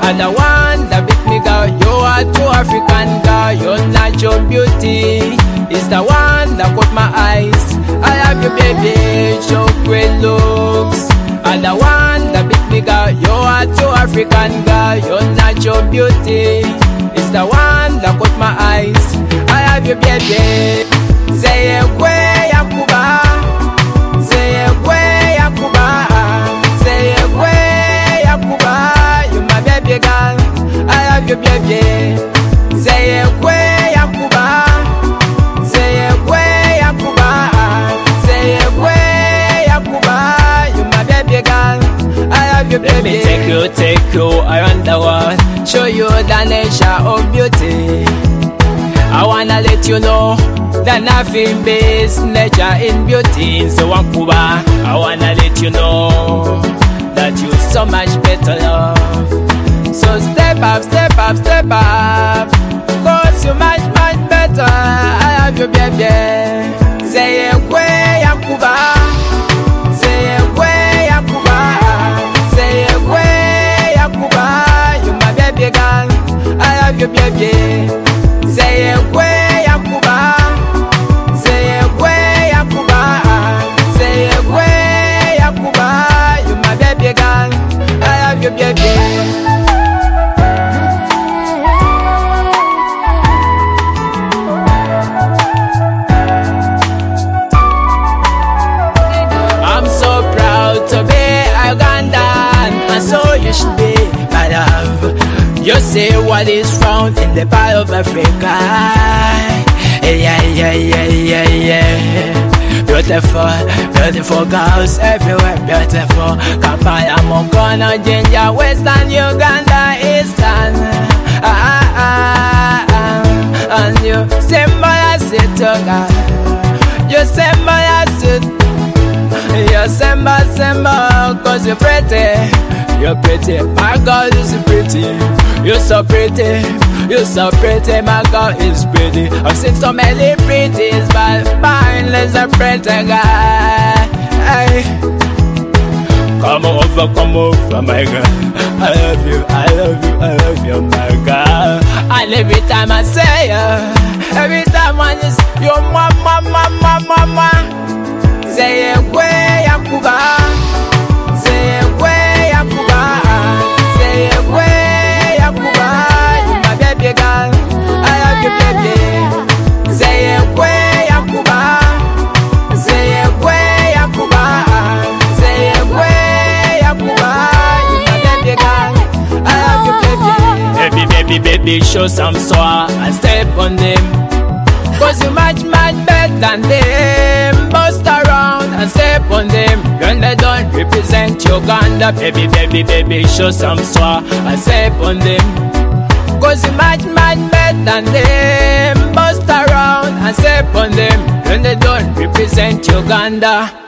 I'm the one that beat me, girl. You are too African, girl. Your natural beauty is the one that caught my eyes. I have you, baby, show great looks. I'm the one that beat me, girl. You are too African, girl. Your natural beauty is the one that caught my eyes. I have you, baby. Say it way, Yakuba. Say it way, Yakuba. Say it way, Yakuba. You my baby girl. I have you, baby. Say it way, Yakuba. Say it way, Yakuba. Say it way, Yakuba. You my baby girl. I have you, baby. Let me take you around the world. Show you the nature of beauty. I wanna let you know that nothing beats nature in beauty. So Yakuba, I wanna let you know that you're so much better, love. So step up, step up, step up, 'cause you're much, much better. I have you, baby. Say it way, Yakuba. Say it way, Yakuba. Say it way, Yakuba. You my baby girl. I have you, baby. Say it way, Yakuba. Say it way, Yakuba. Say it way, Yakuba. You my baby girl. I have you, baby. I'm so proud to be Ugandan, and so you should be, my love. You see what is found in the part of Africa. Yeah, yeah, yeah, yeah, yeah. Beautiful, beautiful girls everywhere, beautiful. Kampala, Mongona, Jinja, Western, Uganda, Eastern. And you symbolize it to God. You symbolize it. You symbol, 'cause you're pretty. You're pretty, my girl is pretty. You're so pretty, you're so pretty, my girl is pretty. I've seen so many pretties, but mine is a pretty guy. Hey. Come over, my girl. I love you, I love you, I love you, my girl. And every time I say every time I just your mama. Say it way, Yakuba. Say it way, Yakuba. Say it way, Yakuba. You my baby girl. I love you, baby. Say it way, Yakuba. Say it way, Yakuba. Say it way, Yakuba. You my baby girl. I love you, baby. Baby, show some swag and step on them. 'Cause you much better than them. Bust around and step on them. When they don't represent Uganda, baby, show some swag and step on them. 'Cause you much better than them. Bust around and step on them. When they don't represent Uganda.